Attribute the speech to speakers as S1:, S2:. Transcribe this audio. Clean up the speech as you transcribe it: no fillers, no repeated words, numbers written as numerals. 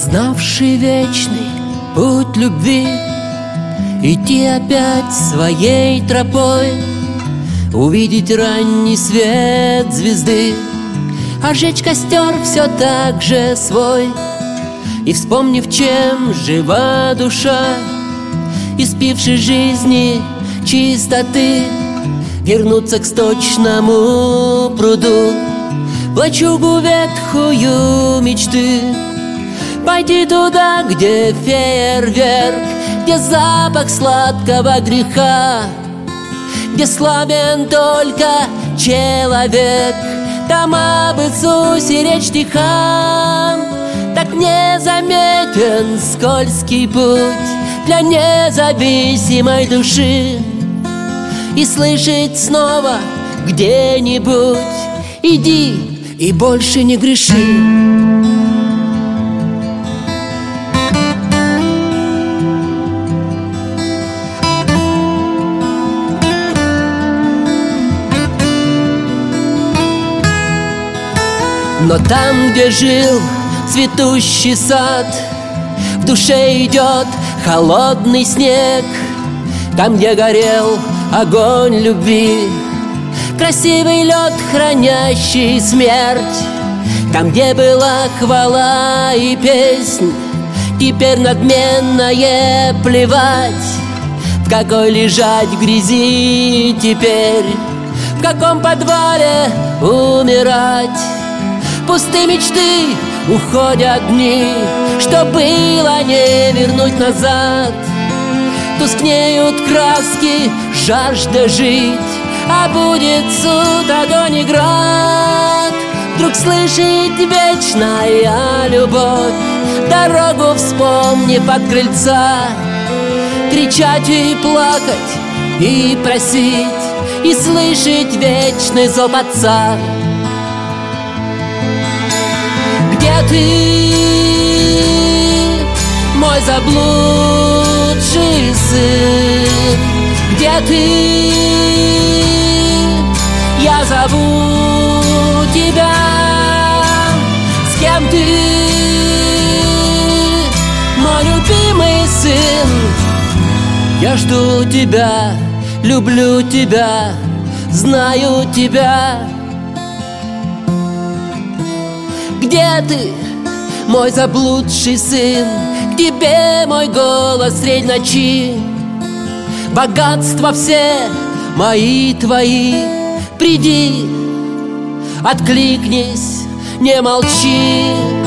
S1: Познавший вечный путь любви, идти опять своей тропой, увидеть ранний свет звезды, ожечь костер все так же свой. И вспомнив, чем жива душа, испивши жизни чистоты, вернуться к сточному пруду, в лачугу ветхую мечты. Пойти туда, где фейерверк, где запах сладкого греха, где славен только человек, там об Иисусе речь тиха. Так незаметен скользкий путь для независимой души, и слышать снова где-нибудь: иди и больше не греши. Но там, где жил цветущий сад, в душе идет холодный снег. Там, где горел огонь любви, красивый лед, хранящий смерть. Там, где была хвала и песнь, теперь надменное плевать. В какой лежать в грязи теперь, в каком подвале умирать. Пустые мечты, уходят дни, что было не вернуть назад. Тускнеют краски, жажда жить, а будет суд, огонь и град. Вдруг слышит вечная любовь, дорогу вспомнив от крыльца, кричать и плакать, и просить, и слышать вечный зов Отца. Где ты, мой заблудший сын? Где ты? Я зову тебя. С кем ты, мой любимый сын? Я жду тебя, люблю тебя, знаю тебя. Где ты, мой заблудший сын? К тебе мой голос средь ночи. Богатства все мои твои, приди, откликнись, не молчи.